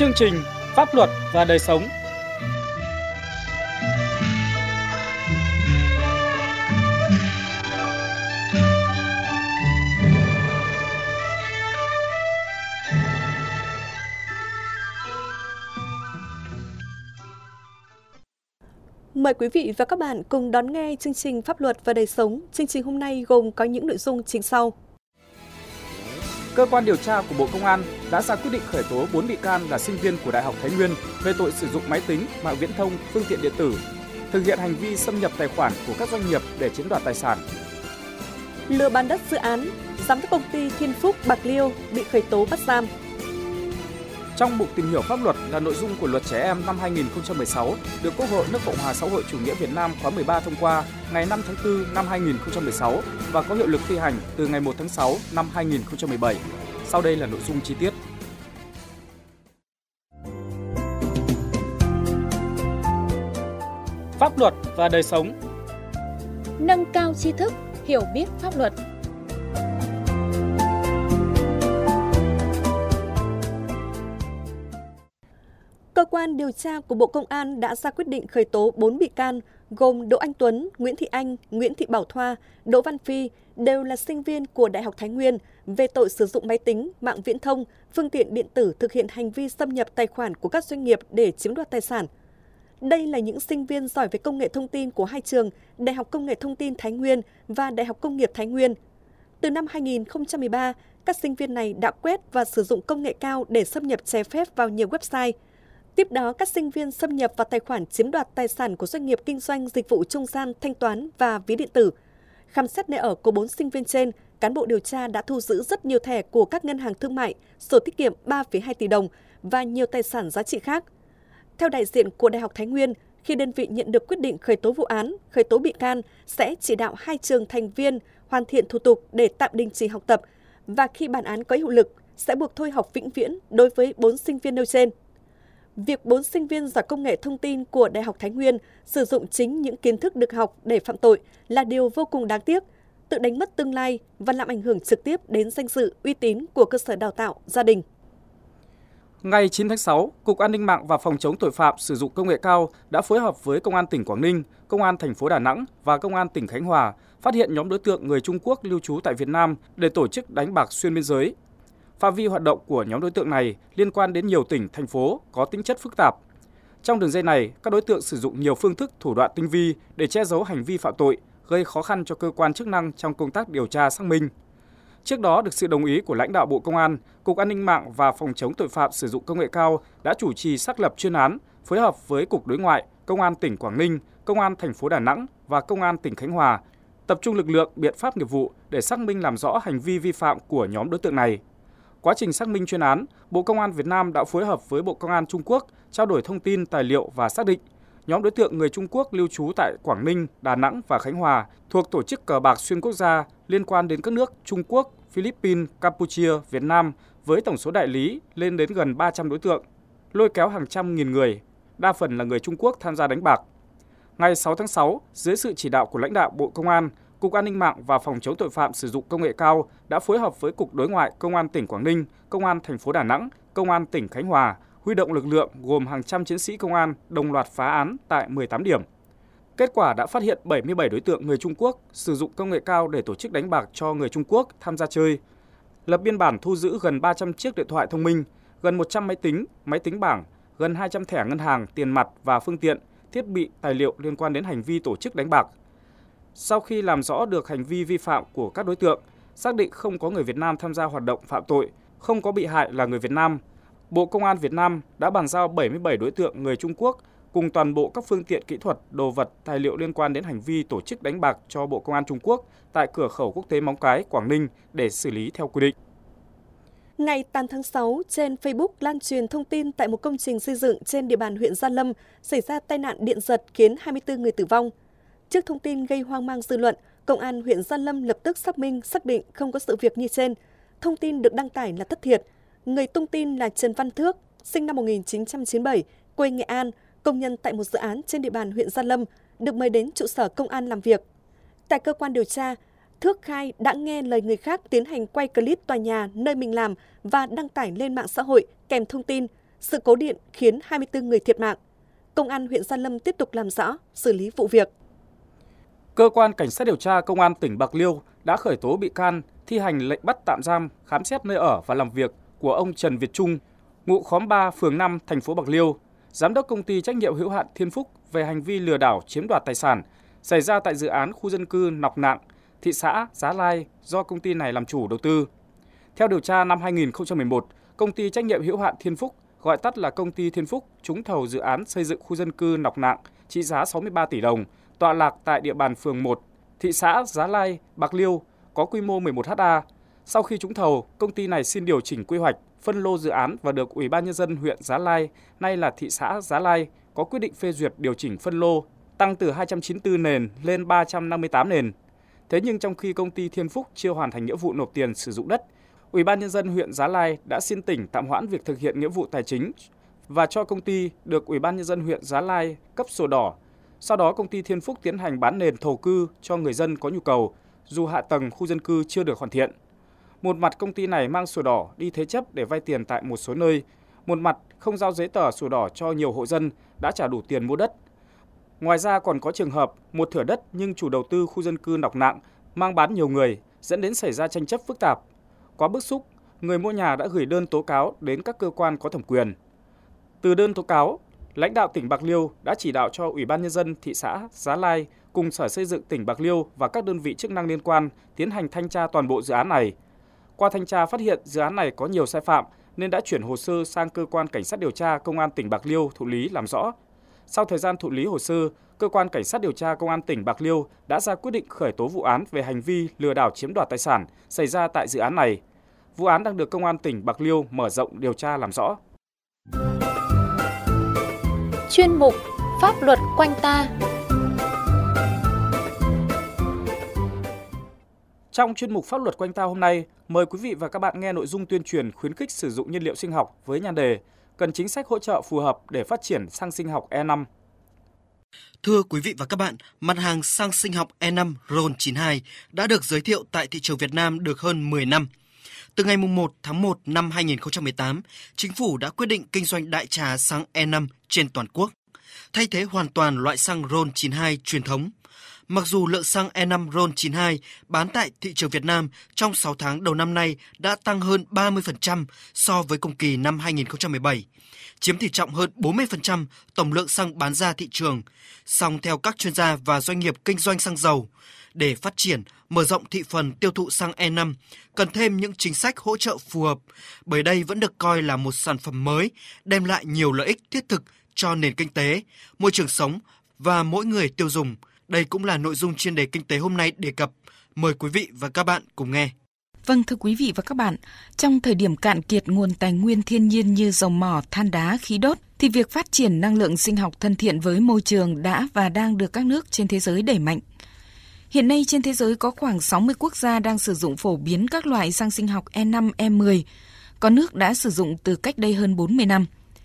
Chương trình Pháp luật và đời sống. Mời quý vị và các bạn cùng đón nghe chương trình Pháp luật và đời sống. Chương trình hôm nay gồm có những nội dung chính sau. Cơ quan điều tra của Bộ Công an đã ra quyết định khởi tố 4 bị can là sinh viên của Đại học Thái Nguyên về tội sử dụng máy tính, mạng viễn thông, phương tiện điện tử, thực hiện hành vi xâm nhập tài khoản của các doanh nghiệp để chiếm đoạt tài sản. Lừa bán đất dự án, giám đốc công ty Thiên Phúc Bạc Liêu bị khởi tố bắt giam. Trong mục tìm hiểu pháp luật là nội dung của Luật Trẻ Em năm 2016 được Quốc hội nước Cộng hòa xã hội chủ nghĩa Việt Nam khóa 13 thông qua ngày 5 tháng 4 năm 2016 và có hiệu lực thi hành từ ngày 1 tháng 6 năm 2017. Sau đây là nội dung chi tiết. Pháp luật và đời sống. Nâng cao tri thức, hiểu biết pháp luật. Cơ quan điều tra của Bộ Công an đã ra quyết định khởi tố 4 bị can gồm Đỗ Anh Tuấn, Nguyễn Thị Anh, Nguyễn Thị Bảo Thoa, Đỗ Văn Phi đều là sinh viên của Đại học Thái Nguyên về tội sử dụng máy tính, mạng viễn thông, phương tiện điện tử thực hiện hành vi xâm nhập tài khoản của các doanh nghiệp để chiếm đoạt tài sản. Đây là những sinh viên giỏi về công nghệ thông tin của hai trường Đại học Công nghệ Thông tin Thái Nguyên và Đại học Công nghiệp Thái Nguyên. Từ năm 2013, các sinh viên này đã quét và sử dụng công nghệ cao để xâm nhập trái phép vào nhiều website. Tiếp đó, các sinh viên xâm nhập vào tài khoản chiếm đoạt tài sản của doanh nghiệp kinh doanh dịch vụ trung gian thanh toán và ví điện tử. Khám xét nơi ở của 4 sinh viên trên, cán bộ điều tra đã thu giữ rất nhiều thẻ của các ngân hàng thương mại, sổ tiết kiệm 3,2 tỷ đồng và nhiều tài sản giá trị khác. Theo đại diện của Đại học Thái Nguyên, khi đơn vị nhận được quyết định khởi tố vụ án, khởi tố bị can, sẽ chỉ đạo 2 trường thành viên hoàn thiện thủ tục để tạm đình chỉ học tập và khi bản án có hiệu lực, sẽ buộc thôi học vĩnh viễn đối với 4 sinh viên nêu trên. Việc 4 sinh viên giỏi công nghệ thông tin của Đại học Thái Nguyên sử dụng chính những kiến thức được học để phạm tội là điều vô cùng đáng tiếc, tự đánh mất tương lai và làm ảnh hưởng trực tiếp đến danh dự, uy tín của cơ sở đào tạo, gia đình. Ngày 9 tháng 6, Cục An ninh mạng và Phòng chống tội phạm sử dụng công nghệ cao đã phối hợp với Công an tỉnh Quảng Ninh, Công an thành phố Đà Nẵng và Công an tỉnh Khánh Hòa phát hiện nhóm đối tượng người Trung Quốc lưu trú tại Việt Nam để tổ chức đánh bạc xuyên biên giới. Phạm vi hoạt động của nhóm đối tượng này liên quan đến nhiều tỉnh, thành phố có tính chất phức tạp. Trong đường dây này, các đối tượng sử dụng nhiều phương thức thủ đoạn tinh vi để che giấu hành vi phạm tội, gây khó khăn cho cơ quan chức năng trong công tác điều tra xác minh. Trước đó, được sự đồng ý của lãnh đạo Bộ Công an, Cục An ninh mạng và Phòng chống tội phạm sử dụng công nghệ cao đã chủ trì xác lập chuyên án, phối hợp với Cục Đối ngoại, Công an tỉnh Quảng Ninh, Công an thành phố Đà Nẵng và Công an tỉnh Khánh Hòa, tập trung lực lượng, biện pháp nghiệp vụ để xác minh làm rõ hành vi vi phạm của nhóm đối tượng này. Quá trình xác minh chuyên án, Bộ Công an Việt Nam đã phối hợp với Bộ Công an Trung Quốc trao đổi thông tin, tài liệu và xác định nhóm đối tượng người Trung Quốc lưu trú tại Quảng Ninh, Đà Nẵng và Khánh Hòa thuộc tổ chức cờ bạc xuyên quốc gia liên quan đến các nước Trung Quốc, Philippines, Campuchia, Việt Nam với tổng số đại lý lên đến gần 300 đối tượng, lôi kéo hàng trăm nghìn người, đa phần là người Trung Quốc tham gia đánh bạc. Ngày 6 tháng 6, dưới sự chỉ đạo của lãnh đạo Bộ Công an, Cục An ninh mạng và Phòng chống tội phạm sử dụng công nghệ cao đã phối hợp với Cục Đối ngoại, Công an tỉnh Quảng Ninh, Công an thành phố Đà Nẵng, Công an tỉnh Khánh Hòa, huy động lực lượng gồm hàng trăm chiến sĩ công an đồng loạt phá án tại 18 điểm. Kết quả đã phát hiện 77 đối tượng người Trung Quốc sử dụng công nghệ cao để tổ chức đánh bạc cho người Trung Quốc tham gia chơi. Lập biên bản thu giữ gần 300 chiếc điện thoại thông minh, gần 100 máy tính bảng, gần 200 thẻ ngân hàng, tiền mặt và phương tiện, thiết bị, tài liệu liên quan đến hành vi tổ chức đánh bạc. Sau khi làm rõ được hành vi vi phạm của các đối tượng, xác định không có người Việt Nam tham gia hoạt động phạm tội, không có bị hại là người Việt Nam, Bộ Công an Việt Nam đã bàn giao 77 đối tượng người Trung Quốc cùng toàn bộ các phương tiện kỹ thuật, đồ vật, tài liệu liên quan đến hành vi tổ chức đánh bạc cho Bộ Công an Trung Quốc tại cửa khẩu quốc tế Móng Cái, Quảng Ninh để xử lý theo quy định. Ngày 8 tháng 6, trên Facebook lan truyền thông tin tại một công trình xây dựng trên địa bàn huyện Gia Lâm xảy ra tai nạn điện giật khiến 24 người tử vong. Trước thông tin gây hoang mang dư luận, Công an huyện Gia Lâm lập tức xác minh xác định không có sự việc như trên. Thông tin được đăng tải là thất thiệt. Người tung tin là Trần Văn Thước, sinh năm 1997, quê Nghệ An, công nhân tại một dự án trên địa bàn huyện Gia Lâm, được mời đến trụ sở công an làm việc. Tại cơ quan điều tra, Thước khai đã nghe lời người khác tiến hành quay clip tòa nhà nơi mình làm và đăng tải lên mạng xã hội kèm thông tin sự cố điện khiến 24 người thiệt mạng. Công an huyện Gia Lâm tiếp tục làm rõ, xử lý vụ việc. Cơ quan Cảnh sát điều tra Công an tỉnh Bạc Liêu đã khởi tố bị can, thi hành lệnh bắt tạm giam, khám xét nơi ở và làm việc của ông Trần Việt Trung, ngụ khóm 3, phường 5, thành phố Bạc Liêu, giám đốc công ty trách nhiệm hữu hạn Thiên Phúc về hành vi lừa đảo chiếm đoạt tài sản xảy ra tại dự án khu dân cư Nọc Nạng, thị xã Giá Lai do công ty này làm chủ đầu tư. Theo điều tra năm 2011, công ty trách nhiệm hữu hạn Thiên Phúc, gọi tắt là công ty Thiên Phúc, trúng thầu dự án xây dựng khu dân cư Nọc Nạng trị giá 63 tỷ đồng, tọa lạc tại địa bàn phường 1, thị xã Giá Lai, Bạc Liêu, có quy mô 11 ha. Sau khi trúng thầu, công ty này xin điều chỉnh quy hoạch, phân lô dự án và được Ủy ban Nhân dân huyện Giá Lai, nay là thị xã Giá Lai, có quyết định phê duyệt điều chỉnh phân lô, tăng từ 294 nền lên 358 nền. Thế nhưng trong khi công ty Thiên Phúc chưa hoàn thành nghĩa vụ nộp tiền sử dụng đất, Ủy ban Nhân dân huyện Giá Lai đã xin tỉnh tạm hoãn việc thực hiện nghĩa vụ tài chính và cho công ty được Ủy ban Nhân dân huyện Giá Lai cấp sổ đỏ. Sau đó, công ty Thiên Phúc tiến hành bán nền thổ cư cho người dân có nhu cầu, dù hạ tầng khu dân cư chưa được hoàn thiện. Một mặt công ty này mang sổ đỏ đi thế chấp để vay tiền tại một số nơi, một mặt không giao giấy tờ sổ đỏ cho nhiều hộ dân đã trả đủ tiền mua đất. Ngoài ra còn có trường hợp một thửa đất nhưng chủ đầu tư khu dân cư Nọc Nạng mang bán nhiều người, dẫn đến xảy ra tranh chấp phức tạp. Quá bức xúc, người mua nhà đã gửi đơn tố cáo đến các cơ quan có thẩm quyền. Từ đơn tố cáo, lãnh đạo tỉnh Bạc Liêu đã chỉ đạo cho Ủy ban Nhân dân thị xã Giá Lai cùng Sở Xây dựng tỉnh Bạc Liêu và các đơn vị chức năng liên quan tiến hành thanh tra toàn bộ dự án này. Qua thanh tra phát hiện dự án này có nhiều sai phạm nên đã chuyển hồ sơ sang Cơ quan Cảnh sát điều tra Công an tỉnh Bạc Liêu thụ lý làm rõ. Sau thời gian thụ lý hồ sơ, Cơ quan Cảnh sát điều tra Công an tỉnh Bạc Liêu đã ra quyết định khởi tố vụ án về hành vi lừa đảo chiếm đoạt tài sản xảy ra tại dự án này. Vụ án đang được Công an tỉnh Bạc Liêu mở rộng điều tra làm rõ. Chuyên mục Pháp luật quanh ta. Trong chuyên mục Pháp luật quanh ta hôm nay, mời quý vị và các bạn nghe nội dung tuyên truyền khuyến khích sử dụng nhiên liệu sinh học với nhan đề cần chính sách hỗ trợ phù hợp để phát triển xăng sinh học E5. Thưa quý vị và các bạn, mặt hàng xăng sinh học E5 RON92 đã được giới thiệu tại thị trường Việt Nam được hơn 10 năm. Từ ngày 1 tháng 1 năm 2018, Chính phủ đã quyết định kinh doanh đại trà xăng E5 trên toàn quốc, thay thế hoàn toàn loại xăng RON92 truyền thống. Mặc dù lượng xăng E5 RON92 bán tại thị trường Việt Nam trong 6 tháng đầu năm nay đã tăng hơn 30% so với cùng kỳ năm 2017, chiếm tỷ trọng hơn 40% tổng lượng xăng bán ra thị trường. Song theo các chuyên gia và doanh nghiệp kinh doanh xăng dầu, để phát triển, mở rộng thị phần tiêu thụ xăng E5, cần thêm những chính sách hỗ trợ phù hợp, bởi đây vẫn được coi là một sản phẩm mới, đem lại nhiều lợi ích thiết thực cho nền kinh tế, môi trường sống và mỗi người tiêu dùng. Đây cũng là nội dung chuyên đề kinh tế hôm nay đề cập. Mời quý vị và các bạn cùng nghe. Vâng, thưa quý vị và các bạn, trong thời điểm cạn kiệt nguồn tài nguyên thiên nhiên như dầu mỏ, than đá, khí đốt, thì việc phát triển năng lượng sinh học thân thiện với môi trường đã và đang được các nước trên thế giới đẩy mạnh. Hiện nay trên thế giới có khoảng 60 quốc gia đang sử dụng phổ biến các loại xăng sinh học E5, E10. Có nước đã sử dụng từ cách đây hơn 40 năm.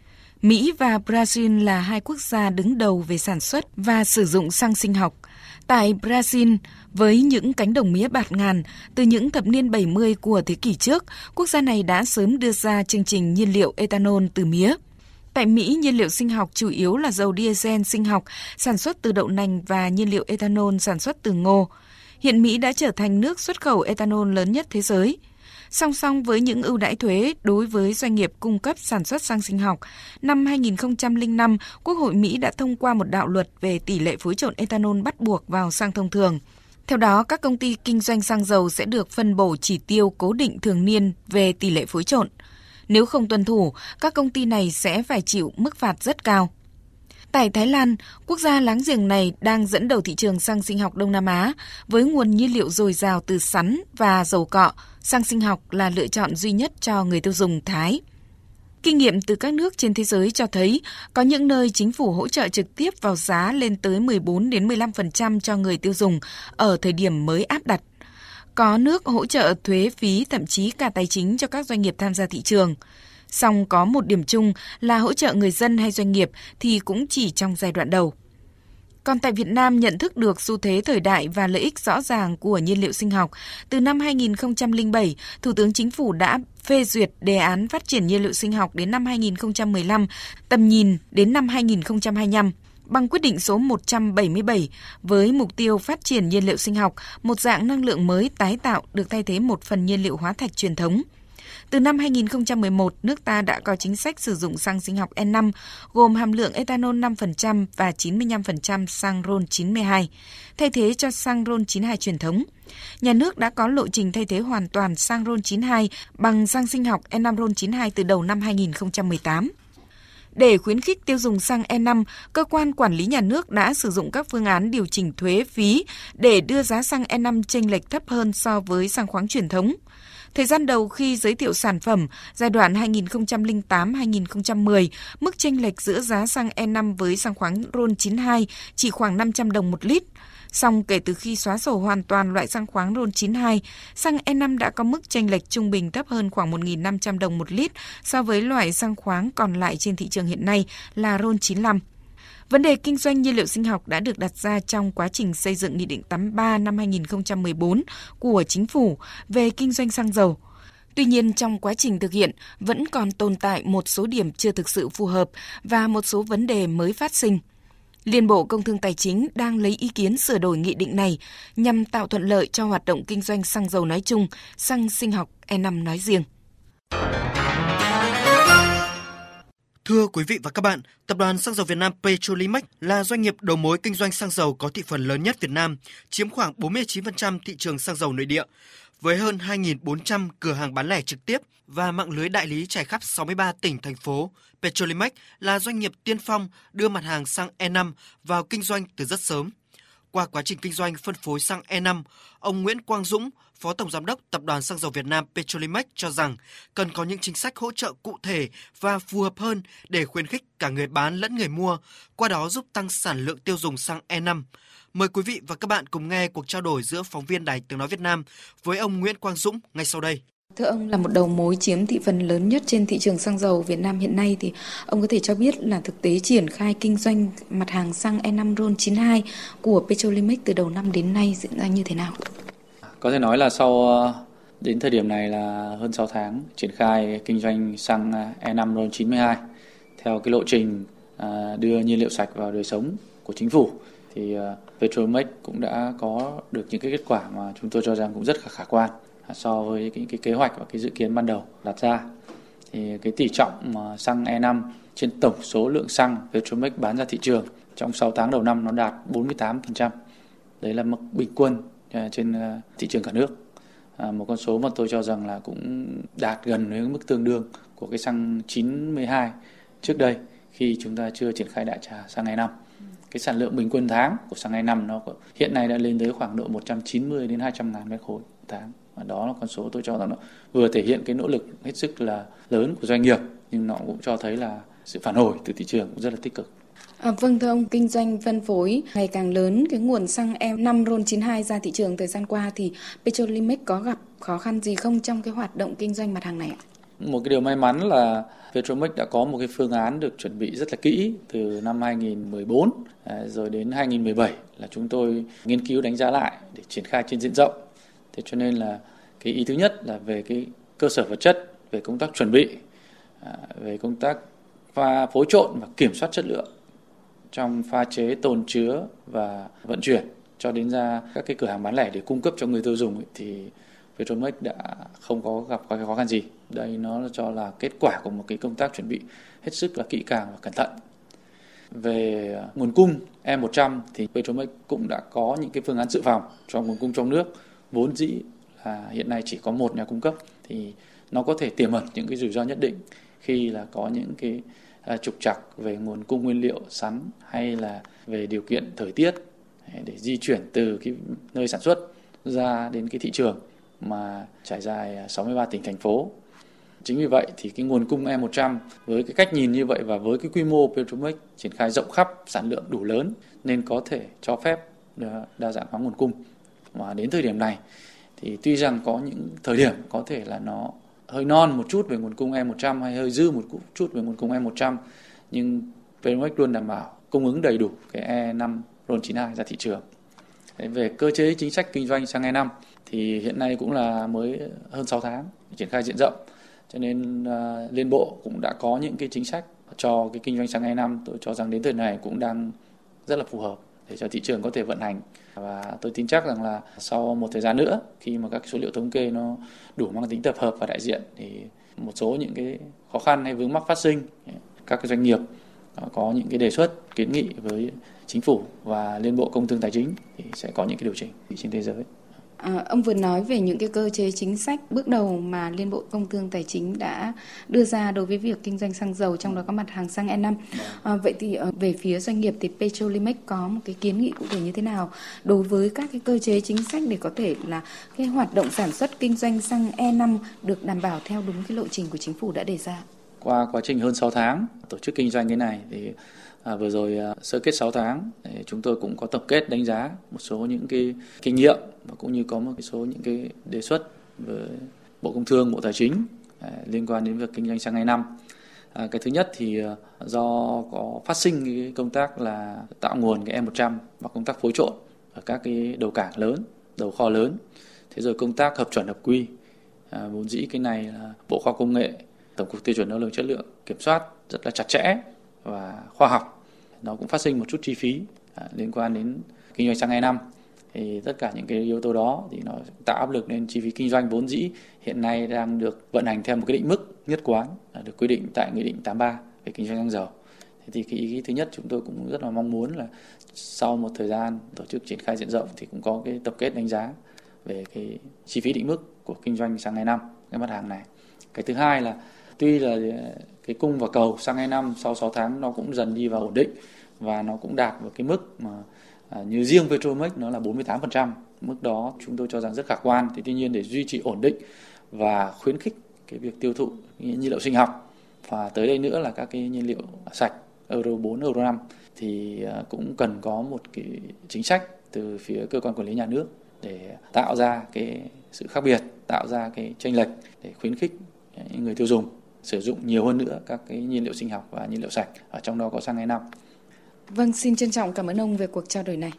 Mỹ và Brazil là hai quốc gia đứng đầu về sản xuất và sử dụng xăng sinh học. Tại Brazil, với những cánh đồng mía bạt ngàn, từ những thập niên 70 của thế kỷ trước, quốc gia này đã sớm đưa ra chương trình nhiên liệu ethanol từ mía. Tại Mỹ, nhiên liệu sinh học chủ yếu là dầu diesel sinh học sản xuất từ đậu nành và nhiên liệu ethanol sản xuất từ ngô. Hiện Mỹ đã trở thành nước xuất khẩu ethanol lớn nhất thế giới. Song song với những ưu đãi thuế đối với doanh nghiệp cung cấp sản xuất xăng sinh học, năm 2005, Quốc hội Mỹ đã thông qua một đạo luật về tỷ lệ phối trộn ethanol bắt buộc vào xăng thông thường. Theo đó, các công ty kinh doanh xăng dầu sẽ được phân bổ chỉ tiêu cố định thường niên về tỷ lệ phối trộn. Nếu không tuân thủ, các công ty này sẽ phải chịu mức phạt rất cao. Tại Thái Lan, quốc gia láng giềng này đang dẫn đầu thị trường xăng sinh học Đông Nam Á với nguồn nhiên liệu dồi dào từ sắn và dầu cọ. Xăng sinh học là lựa chọn duy nhất cho người tiêu dùng Thái. Kinh nghiệm từ các nước trên thế giới cho thấy có những nơi chính phủ hỗ trợ trực tiếp vào giá lên tới 14 đến 15% cho người tiêu dùng ở thời điểm mới áp đặt. Có nước hỗ trợ thuế phí, thậm chí cả tài chính cho các doanh nghiệp tham gia thị trường. Song có một điểm chung là hỗ trợ người dân hay doanh nghiệp thì cũng chỉ trong giai đoạn đầu. Còn tại Việt Nam, nhận thức được xu thế thời đại và lợi ích rõ ràng của nhiên liệu sinh học, từ năm 2007, Thủ tướng Chính phủ đã phê duyệt đề án phát triển nhiên liệu sinh học đến năm 2015, tầm nhìn đến năm 2025. Bằng quyết định số 177 với mục tiêu phát triển nhiên liệu sinh học, một dạng năng lượng mới tái tạo được thay thế một phần nhiên liệu hóa thạch truyền thống. Từ năm 2011, nước ta đã có chính sách sử dụng xăng sinh học E5 gồm hàm lượng ethanol 5% và 95% xăng RON 92, thay thế cho xăng RON 92 truyền thống. Nhà nước đã có lộ trình thay thế hoàn toàn xăng RON 92 bằng xăng sinh học E5 RON 92 từ đầu năm 2018. Để khuyến khích tiêu dùng xăng E5, cơ quan quản lý nhà nước đã sử dụng các phương án điều chỉnh thuế phí để đưa giá xăng E5 chênh lệch thấp hơn so với xăng khoáng truyền thống. Thời gian đầu khi giới thiệu sản phẩm, giai đoạn 2008-2010, mức chênh lệch giữa giá xăng E5 với xăng khoáng RON 92 chỉ khoảng 500 đồng một lít. Song kể từ khi xóa sổ hoàn toàn loại xăng khoáng RON 92, xăng E5 đã có mức chênh lệch trung bình thấp hơn khoảng 1.500 đồng một lít so với loại xăng khoáng còn lại trên thị trường hiện nay là RON 95. Vấn đề kinh doanh nhiên liệu sinh học đã được đặt ra trong quá trình xây dựng Nghị định 83 năm 2014 của Chính phủ về kinh doanh xăng dầu. Tuy nhiên, trong quá trình thực hiện vẫn còn tồn tại một số điểm chưa thực sự phù hợp và một số vấn đề mới phát sinh. Liên Bộ Công Thương Tài chính đang lấy ý kiến sửa đổi nghị định này nhằm tạo thuận lợi cho hoạt động kinh doanh xăng dầu nói chung, xăng sinh học E5 nói riêng. Thưa quý vị và các bạn, Tập đoàn Xăng dầu Việt Nam Petrolimex là doanh nghiệp đầu mối kinh doanh xăng dầu có thị phần lớn nhất Việt Nam, chiếm khoảng 49% thị trường xăng dầu nội địa, với hơn 2.400 cửa hàng bán lẻ trực tiếp và mạng lưới đại lý trải khắp 63 tỉnh, thành phố. Petrolimex là doanh nghiệp tiên phong đưa mặt hàng xăng E5 vào kinh doanh từ rất sớm. Qua quá trình kinh doanh phân phối xăng E5, ông Nguyễn Quang Dũng, Phó Tổng Giám đốc Tập đoàn Xăng dầu Việt Nam Petrolimex cho rằng cần có những chính sách hỗ trợ cụ thể và phù hợp hơn để khuyến khích cả người bán lẫn người mua, qua đó giúp tăng sản lượng tiêu dùng xăng E5. Mời quý vị và các bạn cùng nghe cuộc trao đổi giữa phóng viên Đài Tiếng nói Việt Nam với ông Nguyễn Quang Dũng ngay sau đây. Thưa ông, là một đầu mối chiếm thị phần lớn nhất trên thị trường xăng dầu Việt Nam hiện nay thì ông có thể cho biết là thực tế triển khai kinh doanh mặt hàng xăng E5 RON 92 của Petrolimex từ đầu năm đến nay diễn ra như thế nào? Có thể nói là sau đến thời điểm này là hơn 6 tháng triển khai kinh doanh xăng E5 RON 92 theo cái lộ trình đưa nhiên liệu sạch vào đời sống của chính phủ thì Petrolimex cũng đã có được những cái kết quả mà chúng tôi cho rằng cũng rất khả quan so với cái kế hoạch và cái dự kiến ban đầu đặt ra. Thì cái tỷ trọng xăng E5 trên tổng số lượng xăng Petrolimex bán ra thị trường trong 6 tháng đầu năm nó đạt 48%. Đấy là mức bình quân trên thị trường cả nước. Một con số mà tôi cho rằng là cũng đạt gần với mức tương đương của cái xăng 92 trước đây khi chúng ta chưa triển khai đại trà xăng E5. Cái sản lượng bình quân tháng của xăng E5 nó hiện nay đã lên tới khoảng độ 190 đến 200 ngàn mét khối một tháng. Và đó là con số tôi cho rằng nó vừa thể hiện cái nỗ lực hết sức là lớn của doanh nghiệp, nhưng nó cũng cho thấy là sự phản hồi từ thị trường cũng rất là tích cực. Vâng, thưa ông, kinh doanh phân phối ngày càng lớn cái nguồn xăng E5 RON 92 ra thị trường thời gian qua thì Petrolimex có gặp khó khăn gì không trong cái hoạt động kinh doanh mặt hàng này ạ? Một cái điều may mắn là Petrolimex đã có một cái phương án được chuẩn bị rất là kỹ từ năm 2014 rồi đến 2017 là chúng tôi nghiên cứu đánh giá lại để triển khai trên diện rộng. Thế cho nên là cái ý thứ nhất là về cái cơ sở vật chất, về công tác chuẩn bị, về công tác pha phối trộn và kiểm soát chất lượng trong pha chế, tồn chứa và vận chuyển cho đến ra các cái cửa hàng bán lẻ để cung cấp cho người tiêu dùng thì Petrolimex đã không có gặp cái khó khăn gì. Đây nó cho là kết quả của một cái công tác chuẩn bị hết sức là kỹ càng và cẩn thận. Về nguồn cung E100 thì Petrolimex cũng đã có những cái phương án dự phòng cho nguồn cung trong nước. Vốn dĩ là hiện nay chỉ có một nhà cung cấp thì nó có thể tiềm ẩn những cái rủi ro nhất định khi là có những cái trục trặc về nguồn cung nguyên liệu sắn hay là về điều kiện thời tiết để di chuyển từ cái nơi sản xuất ra đến cái thị trường mà trải dài 63 tỉnh thành phố. Chính vì vậy thì cái nguồn cung E100 với cái cách nhìn như vậy và với cái quy mô Petrolimex triển khai rộng khắp, sản lượng đủ lớn nên có thể cho phép đa dạng hóa nguồn cung. Và đến thời điểm này thì tuy rằng có những thời điểm có thể là nó hơi non một chút về nguồn cung E100 hay hơi dư một chút về nguồn cung E100, nhưng Petrolimex luôn đảm bảo cung ứng đầy đủ cái E5 RON92 ra thị trường. Về cơ chế chính sách kinh doanh xăng E5 thì hiện nay cũng là mới hơn 6 tháng triển khai diện rộng, cho nên Liên Bộ cũng đã có những cái chính sách cho cái kinh doanh xăng E5. Tôi cho rằng đến thời này cũng đang rất là phù hợp để cho thị trường có thể vận hành, và tôi tin chắc rằng là sau một thời gian nữa, khi mà các số liệu thống kê nó đủ mang tính tập hợp và đại diện, thì một số những cái khó khăn hay vướng mắc phát sinh, các cái doanh nghiệp có những cái đề xuất kiến nghị với Chính phủ và Liên Bộ Công Thương Tài chính thì sẽ có những cái điều chỉnh trên thế giới. Ông vừa nói về những cái cơ chế chính sách bước đầu mà Liên Bộ Công Thương Tài chính đã đưa ra đối với việc kinh doanh xăng dầu, trong đó có mặt hàng xăng E5. Vậy thì về phía doanh nghiệp thì Petrolimex có một cái kiến nghị cụ thể như thế nào đối với các cái cơ chế chính sách để có thể là cái hoạt động sản xuất kinh doanh xăng E5 được đảm bảo theo đúng cái lộ trình của Chính phủ đã đề ra? Qua quá trình hơn 6 tháng tổ chức kinh doanh cái này thì vừa rồi sơ kết 6 tháng chúng tôi cũng có tổng kết đánh giá một số những cái kinh nghiệm và cũng như có một số những cái đề xuất với Bộ Công Thương, Bộ Tài chính liên quan đến việc kinh doanh xăng E5. Cái thứ nhất thì do có phát sinh cái công tác là tạo nguồn cái E100 và công tác phối trộn ở các cái đầu cảng lớn, đầu kho lớn. Thế rồi công tác hợp chuẩn hợp quy, vốn dĩ cái này là Bộ Khoa học Công nghệ, Tổng cục Tiêu chuẩn Năng lượng Chất lượng kiểm soát rất là chặt chẽ và khoa học. Nó cũng phát sinh một chút chi phí liên quan đến kinh doanh xăng E5. Thì tất cả những cái yếu tố đó thì nó tạo áp lực lên chi phí kinh doanh vốn dĩ hiện nay đang được vận hành theo một cái định mức nhất quán được quy định tại Nghị định 83 về kinh doanh xăng dầu. Thế thì cái ý thứ nhất chúng tôi cũng rất là mong muốn là sau một thời gian tổ chức triển khai diện rộng thì cũng có cái tổng kết đánh giá về cái chi phí định mức của kinh doanh xăng E5, cái mặt hàng này. Cái thứ hai là tuy là cái cung và cầu xăng E5 sau 6 tháng nó cũng dần đi vào ổn định và nó cũng đạt vào cái mức mà như riêng Petrolimex nó là 48%. Mức đó chúng tôi cho rằng rất khả quan. Thì tuy nhiên để duy trì ổn định và khuyến khích cái việc tiêu thụ nhiên liệu sinh học và tới đây nữa là các cái nhiên liệu sạch Euro 4, Euro 5 thì cũng cần có một cái chính sách từ phía cơ quan quản lý nhà nước để tạo ra cái sự khác biệt, tạo ra cái chênh lệch để khuyến khích những người tiêu dùng sử dụng nhiều hơn nữa các cái nhiên liệu sinh học và nhiên liệu sạch, ở trong đó có xăng E5. Vâng, xin trân trọng cảm ơn ông về cuộc trao đổi này.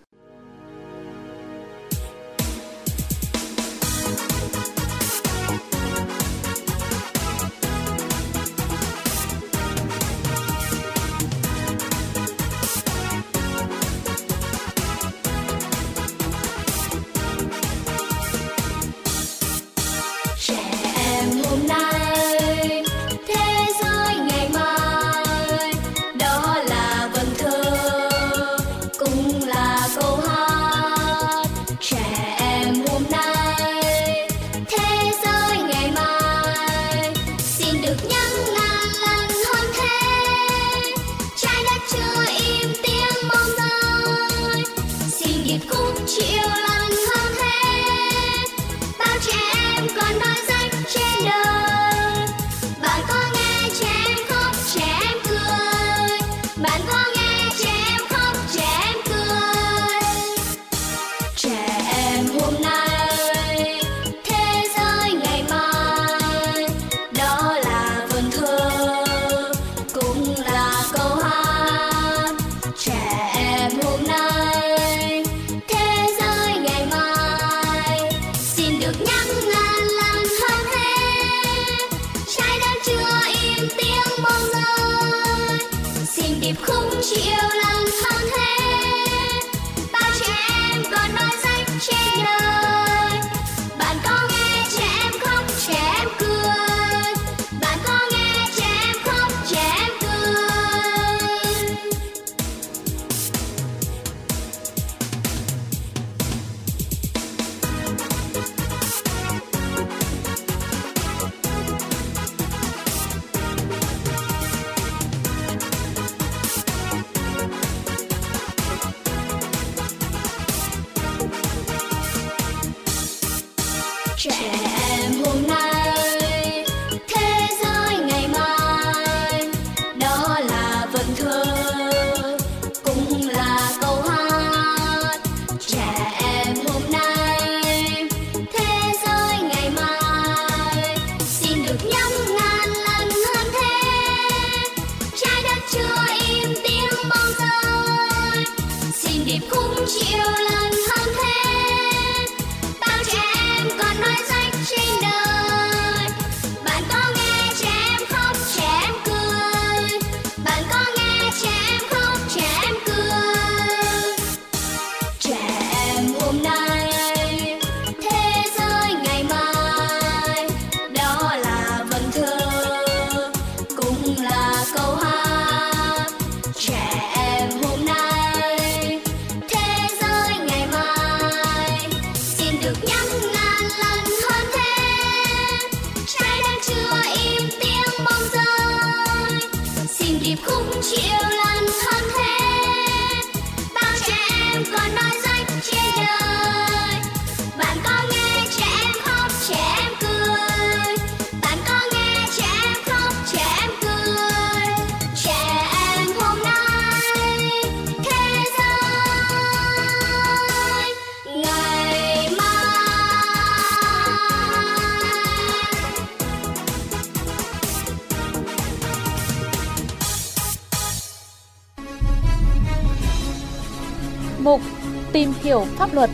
Điệp khúc Mục Tìm hiểu pháp luật.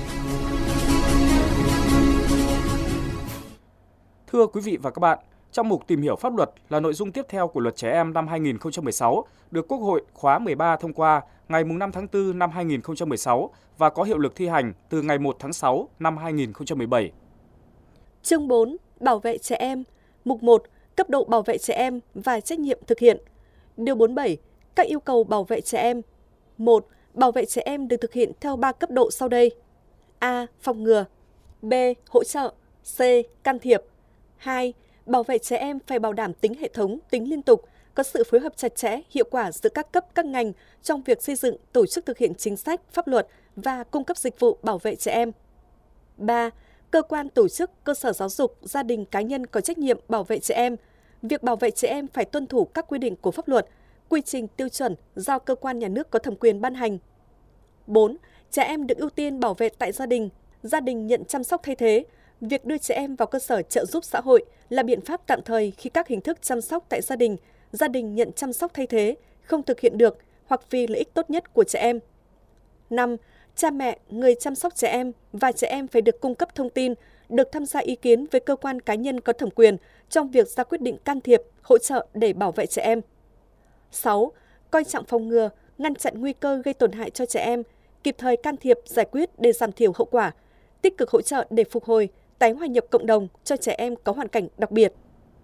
Thưa quý vị và các bạn, trong mục Tìm hiểu pháp luật là nội dung tiếp theo của Luật Trẻ Em năm 2016 được Quốc hội khóa 13 thông qua ngày 5 tháng 4 năm 2016 và có hiệu lực thi hành từ ngày 1 tháng 6 năm 2017. Chương 4. Bảo vệ trẻ em. Mục 1. Cấp độ bảo vệ trẻ em và trách nhiệm thực hiện. Điều 47. Các yêu cầu bảo vệ trẻ em. 1. Bảo vệ trẻ em được thực hiện theo 3 cấp độ sau đây. A. Phòng ngừa. B. Hỗ trợ. C. Can thiệp. 2. Bảo vệ trẻ em phải bảo đảm tính hệ thống, tính liên tục, có sự phối hợp chặt chẽ, hiệu quả giữa các cấp, các ngành trong việc xây dựng, tổ chức thực hiện chính sách, pháp luật và cung cấp dịch vụ bảo vệ trẻ em. 3. Cơ quan, tổ chức, cơ sở giáo dục, gia đình, cá nhân có trách nhiệm bảo vệ trẻ em. Việc bảo vệ trẻ em phải tuân thủ các quy định của pháp luật, quy trình tiêu chuẩn do cơ quan nhà nước có thẩm quyền ban hành. 4. Trẻ em được ưu tiên bảo vệ tại gia đình nhận chăm sóc thay thế. Việc đưa trẻ em vào cơ sở trợ giúp xã hội là biện pháp tạm thời khi các hình thức chăm sóc tại gia đình nhận chăm sóc thay thế không thực hiện được hoặc vì lợi ích tốt nhất của trẻ em. 5. Cha mẹ, người chăm sóc trẻ em và trẻ em phải được cung cấp thông tin, được tham gia ý kiến với cơ quan cá nhân có thẩm quyền trong việc ra quyết định can thiệp, hỗ trợ để bảo vệ trẻ em. 6. Coi trọng phòng ngừa, ngăn chặn nguy cơ gây tổn hại cho trẻ em, kịp thời can thiệp, giải quyết để giảm thiểu hậu quả, tích cực hỗ trợ để phục hồi, tái hòa nhập cộng đồng cho trẻ em có hoàn cảnh đặc biệt.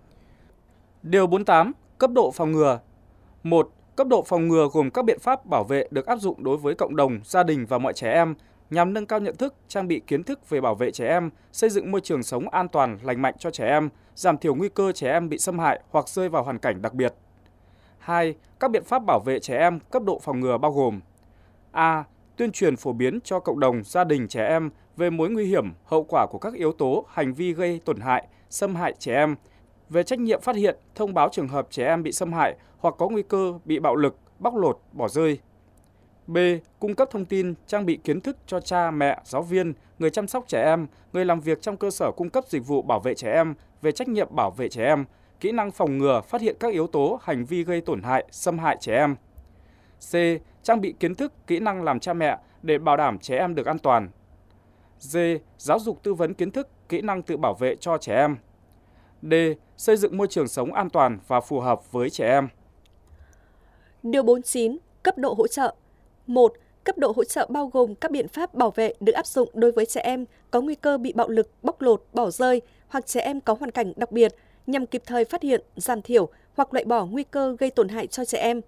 Điều 48. Cấp độ phòng ngừa. 1. Cấp độ phòng ngừa gồm các biện pháp bảo vệ được áp dụng đối với cộng đồng, gia đình và mọi trẻ em nhằm nâng cao nhận thức, trang bị kiến thức về bảo vệ trẻ em, xây dựng môi trường sống an toàn, lành mạnh cho trẻ em, giảm thiểu nguy cơ trẻ em bị xâm hại hoặc rơi vào hoàn cảnh đặc biệt. 2. Các biện pháp bảo vệ trẻ em cấp độ phòng ngừa bao gồm: A. Tuyên truyền phổ biến cho cộng đồng, gia đình, trẻ em về mối nguy hiểm, hậu quả của các yếu tố, hành vi gây tổn hại, xâm hại trẻ em, về trách nhiệm phát hiện, thông báo trường hợp trẻ em bị xâm hại hoặc có nguy cơ bị bạo lực, bóc lột, bỏ rơi. B. Cung cấp thông tin, trang bị kiến thức cho cha, mẹ, giáo viên, người chăm sóc trẻ em, người làm việc trong cơ sở cung cấp dịch vụ bảo vệ trẻ em về trách nhiệm bảo vệ trẻ em, kỹ năng phòng ngừa, phát hiện các yếu tố, hành vi gây tổn hại, xâm hại trẻ em. C. Trang bị kiến thức, kỹ năng làm cha mẹ để bảo đảm trẻ em được an toàn. D. Giáo dục tư vấn kiến thức, kỹ năng tự bảo vệ cho trẻ em. D. Xây dựng môi trường sống an toàn và phù hợp với trẻ em. Điều 49. Cấp độ hỗ trợ. 1. Cấp độ hỗ trợ bao gồm các biện pháp bảo vệ được áp dụng đối với trẻ em có nguy cơ bị bạo lực, bóc lột, bỏ rơi hoặc trẻ em có hoàn cảnh đặc biệt nhằm kịp thời phát hiện, giảm thiểu hoặc loại bỏ nguy cơ gây tổn hại cho trẻ em.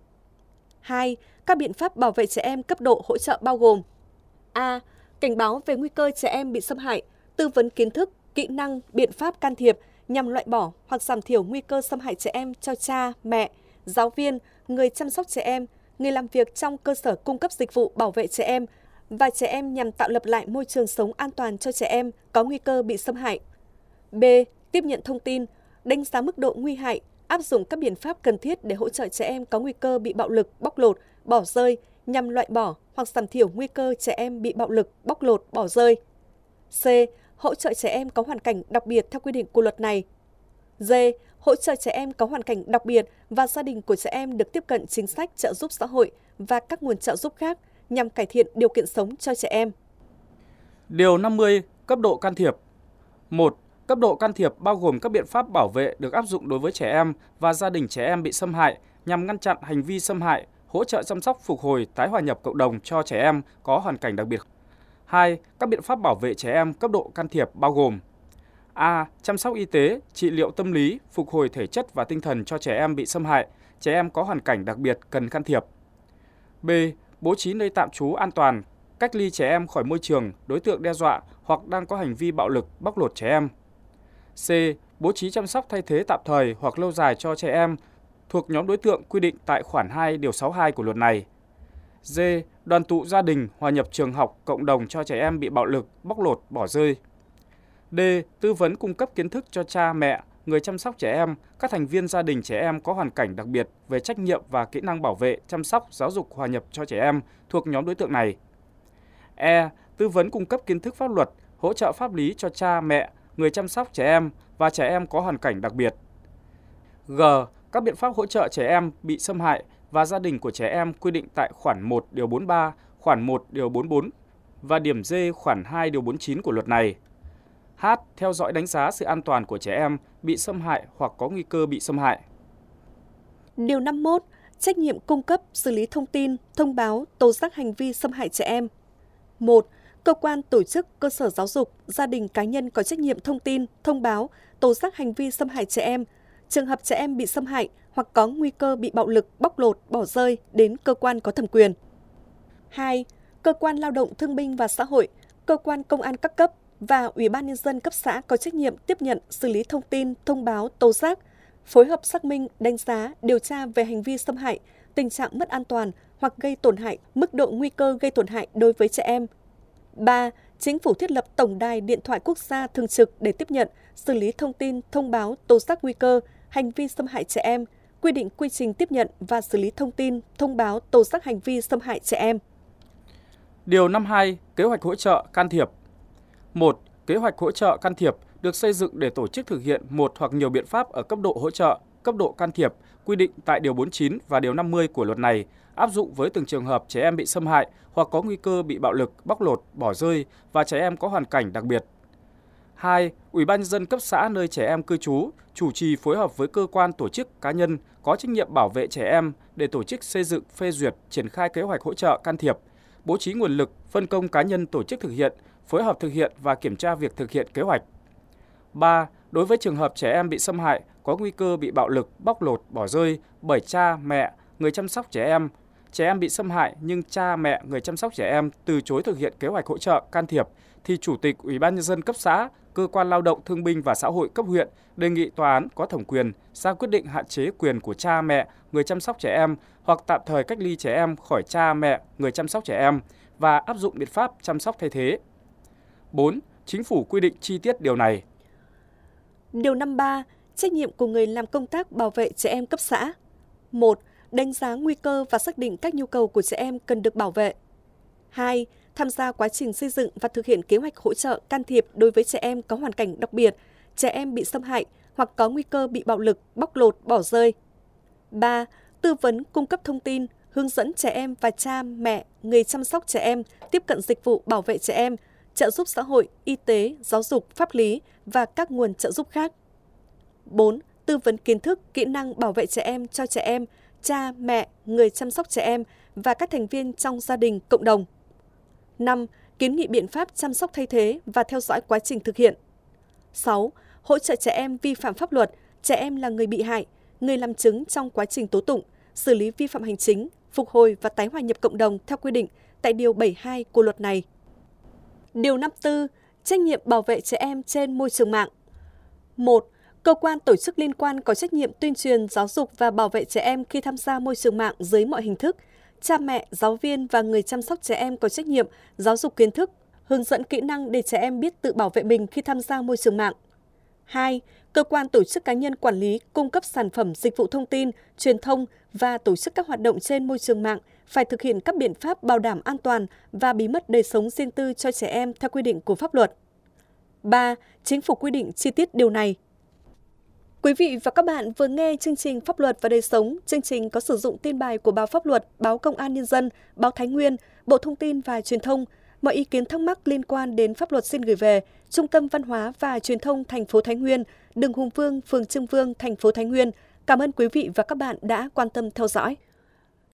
2. Các biện pháp bảo vệ trẻ em cấp độ hỗ trợ bao gồm: A. Cảnh báo về nguy cơ trẻ em bị xâm hại, tư vấn kiến thức, kỹ năng, biện pháp can thiệp nhằm loại bỏ hoặc giảm thiểu nguy cơ xâm hại trẻ em cho cha, mẹ, giáo viên, người chăm sóc trẻ em, người làm việc trong cơ sở cung cấp dịch vụ bảo vệ trẻ em và trẻ em nhằm tạo lập lại môi trường sống an toàn cho trẻ em có nguy cơ bị xâm hại. B. Tiếp nhận thông tin, đánh giá mức độ nguy hại, áp dụng các biện pháp cần thiết để hỗ trợ trẻ em có nguy cơ bị bạo lực, bóc lột, bỏ rơi nhằm loại bỏ hoặc giảm thiểu nguy cơ trẻ em bị bạo lực, bóc lột, bỏ rơi. C. Hỗ trợ trẻ em có hoàn cảnh đặc biệt theo quy định của luật này. D. Hỗ trợ trẻ em có hoàn cảnh đặc biệt và gia đình của trẻ em được tiếp cận chính sách trợ giúp xã hội và các nguồn trợ giúp khác nhằm cải thiện điều kiện sống cho trẻ em. Điều 50. Cấp độ can thiệp. 1. Cấp độ can thiệp bao gồm các biện pháp bảo vệ được áp dụng đối với trẻ em và gia đình trẻ em bị xâm hại nhằm ngăn chặn hành vi xâm hại, hỗ trợ chăm sóc phục hồi, tái hòa nhập cộng đồng cho trẻ em có hoàn cảnh đặc biệt. 2. Các biện pháp bảo vệ trẻ em cấp độ can thiệp bao gồm: A. Chăm sóc y tế, trị liệu tâm lý, phục hồi thể chất và tinh thần cho trẻ em bị xâm hại, trẻ em có hoàn cảnh đặc biệt cần can thiệp. B. Bố trí nơi tạm trú an toàn, cách ly trẻ em khỏi môi trường, đối tượng đe dọa hoặc đang có hành vi bạo lực, bóc lột trẻ em. C. Bố trí chăm sóc thay thế tạm thời hoặc lâu dài cho trẻ em thuộc nhóm đối tượng quy định tại khoản 2 điều 62 của luật này. D. Đoàn tụ gia đình, hòa nhập trường học, cộng đồng cho trẻ em bị bạo lực, bóc lột, bỏ rơi. D. Tư vấn cung cấp kiến thức cho cha, mẹ, người chăm sóc trẻ em, các thành viên gia đình trẻ em có hoàn cảnh đặc biệt về trách nhiệm và kỹ năng bảo vệ, chăm sóc, giáo dục hòa nhập cho trẻ em thuộc nhóm đối tượng này. E. Tư vấn cung cấp kiến thức pháp luật, hỗ trợ pháp lý cho cha, mẹ, người chăm sóc trẻ em và trẻ em có hoàn cảnh đặc biệt. G. Các biện pháp hỗ trợ trẻ em bị xâm hại và gia đình của trẻ em quy định tại khoản 1 điều 43, khoản 1 điều 44 và điểm D khoản 2 điều 49 của luật này. H. Theo dõi đánh giá sự an toàn của trẻ em bị xâm hại hoặc có nguy cơ bị xâm hại. Điều 51. Trách nhiệm cung cấp, xử lý thông tin, thông báo, tố giác hành vi xâm hại trẻ em. 1. Cơ quan, tổ chức, cơ sở giáo dục, gia đình, cá nhân có trách nhiệm thông tin, thông báo, tố giác hành vi xâm hại trẻ em. Trường hợp trẻ em bị xâm hại hoặc có nguy cơ bị bạo lực, bóc lột, bỏ rơi đến cơ quan có thẩm quyền. 2. Cơ quan lao động thương binh và xã hội, cơ quan công an các cấp và Ủy ban Nhân dân cấp xã có trách nhiệm tiếp nhận, xử lý thông tin, thông báo, tố giác, phối hợp xác minh, đánh giá, điều tra về hành vi xâm hại, tình trạng mất an toàn hoặc gây tổn hại, mức độ nguy cơ gây tổn hại đối với trẻ em. 3. Chính phủ thiết lập tổng đài điện thoại quốc gia thường trực để tiếp nhận, xử lý thông tin, thông báo, tố giác nguy cơ, hành vi xâm hại trẻ em, quy định quy trình tiếp nhận và xử lý thông tin, thông báo, tố giác hành vi xâm hại trẻ em. Điều 52. Kế hoạch hỗ trợ can thiệp. 1. Kế hoạch hỗ trợ can thiệp được xây dựng để tổ chức thực hiện một hoặc nhiều biện pháp ở cấp độ hỗ trợ, cấp độ can thiệp, quy định tại Điều 49 và Điều 50 của luật này, áp dụng với từng trường hợp trẻ em bị xâm hại hoặc có nguy cơ bị bạo lực, bóc lột, bỏ rơi và trẻ em có hoàn cảnh đặc biệt. 2. Ủy ban Nhân dân cấp xã nơi trẻ em cư trú chủ trì phối hợp với cơ quan, tổ chức, cá nhân có trách nhiệm bảo vệ trẻ em để tổ chức xây dựng, phê duyệt, triển khai kế hoạch hỗ trợ can thiệp, bố trí nguồn lực, phân công cá nhân tổ chức thực hiện, phối hợp thực hiện và kiểm tra việc thực hiện kế hoạch. 3. Đối với trường hợp trẻ em bị xâm hại, có nguy cơ bị bạo lực, bóc lột, bỏ rơi bởi cha, mẹ, người chăm sóc trẻ em bị xâm hại nhưng cha, mẹ, người chăm sóc trẻ em từ chối thực hiện kế hoạch hỗ trợ can thiệp, thì Chủ tịch Ủy ban Nhân dân cấp xã, Cơ quan Lao động Thương binh và Xã hội cấp huyện đề nghị tòa án có thẩm quyền ra quyết định hạn chế quyền của cha, mẹ, người chăm sóc trẻ em hoặc tạm thời cách ly trẻ em khỏi cha, mẹ, người chăm sóc trẻ em và áp dụng biện pháp chăm sóc thay thế. 4. Chính phủ quy định chi tiết điều này. Điều 53. Trách nhiệm của người làm công tác bảo vệ trẻ em cấp xã. 1. Đánh giá nguy cơ và xác định các nhu cầu của trẻ em cần được bảo vệ. 2. Tham gia quá trình xây dựng và thực hiện kế hoạch hỗ trợ can thiệp đối với trẻ em có hoàn cảnh đặc biệt, trẻ em bị xâm hại hoặc có nguy cơ bị bạo lực, bóc lột, bỏ rơi. 3. Tư vấn, cung cấp thông tin, hướng dẫn trẻ em và cha, mẹ, người chăm sóc trẻ em tiếp cận dịch vụ bảo vệ trẻ em, trợ giúp xã hội, y tế, giáo dục, pháp lý và các nguồn trợ giúp khác. 4. Tư vấn kiến thức, kỹ năng bảo vệ trẻ em cho trẻ em, cha, mẹ, người chăm sóc trẻ em và các thành viên trong gia đình, cộng đồng. 5. Kiến nghị biện pháp chăm sóc thay thế và theo dõi quá trình thực hiện. 6. Hỗ trợ trẻ em vi phạm pháp luật, trẻ em là người bị hại, người làm chứng trong quá trình tố tụng, xử lý vi phạm hành chính, phục hồi và tái hòa nhập cộng đồng theo quy định tại Điều 72 của luật này. Điều 54. Trách nhiệm bảo vệ trẻ em trên môi trường mạng. 1. Cơ quan, tổ chức liên quan có trách nhiệm tuyên truyền, giáo dục và bảo vệ trẻ em khi tham gia môi trường mạng dưới mọi hình thức. Cha mẹ, giáo viên và người chăm sóc trẻ em có trách nhiệm giáo dục kiến thức, hướng dẫn kỹ năng để trẻ em biết tự bảo vệ mình khi tham gia môi trường mạng. 2. Cơ quan, tổ chức, cá nhân quản lý, cung cấp sản phẩm, dịch vụ thông tin, truyền thông và tổ chức các hoạt động trên môi trường mạng phải thực hiện các biện pháp bảo đảm an toàn và bí mật đời sống riêng tư cho trẻ em theo quy định của pháp luật. 3. Chính phủ quy định chi tiết điều này. Quý vị và các bạn vừa nghe chương trình Pháp luật và đời sống. Chương trình có sử dụng tin bài của báo Pháp luật, báo Công an Nhân dân, báo Thái Nguyên, Bộ Thông tin và Truyền thông. Mọi ý kiến thắc mắc liên quan đến pháp luật xin gửi về Trung tâm Văn hóa và Truyền thông thành phố Thái Nguyên, đường Hùng Vương, phường Trưng Vương, thành phố Thái Nguyên. Cảm ơn quý vị và các bạn đã quan tâm theo dõi.